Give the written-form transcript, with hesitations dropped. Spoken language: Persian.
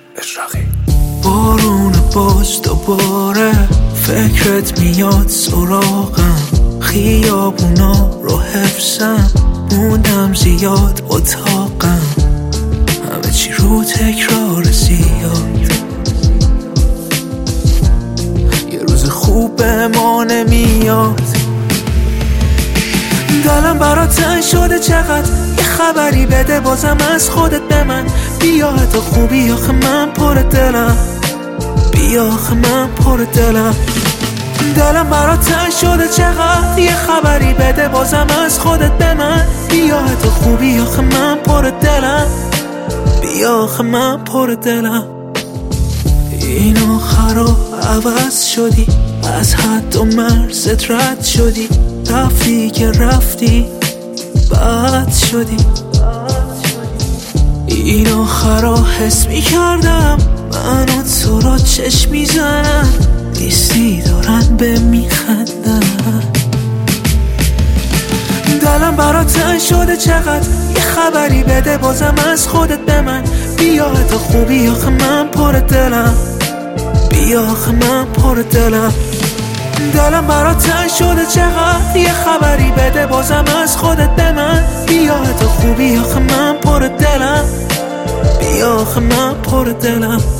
اشراقی. بارون باز دوباره فکرت میاد سراغم، خیابونا رو حفظم، موندم زیاد اتاقم، همه چی رو تکرار زیاد. یه روز خوب به ما نمیاد، دلم برات تنگ شده چقدر، یه خبری بده بازم از خودت به من. بیا حتی خوبی آخه من پر دلم، بیا آخه من پر دلم. دلم برات تنگ شده چقدر، یه خبری بده بازم از خودت به من. بیا حتی خوبی آخه من پر دلم، بیا آخه من پر دلم. این آخرا عوض شدی، از حد و مرزت رد شدی، رفتی که رفتی بد شدی. این آخرا حس می کردم من و تو را چشم میزنن، نیستی دارن به میخندن. دلم برات تنگ شده چقدر، یه خبری بده بازم از خودت به من. بیا حتی خوبی آخه من پر دلم، بیا آخه من پر دلم. دلم برات تنگ شده چقدر، یه خبری بده بازم از خودت به من. بیا حتی خوبی آخه من پر دلم، بیا آخه من پر دلم.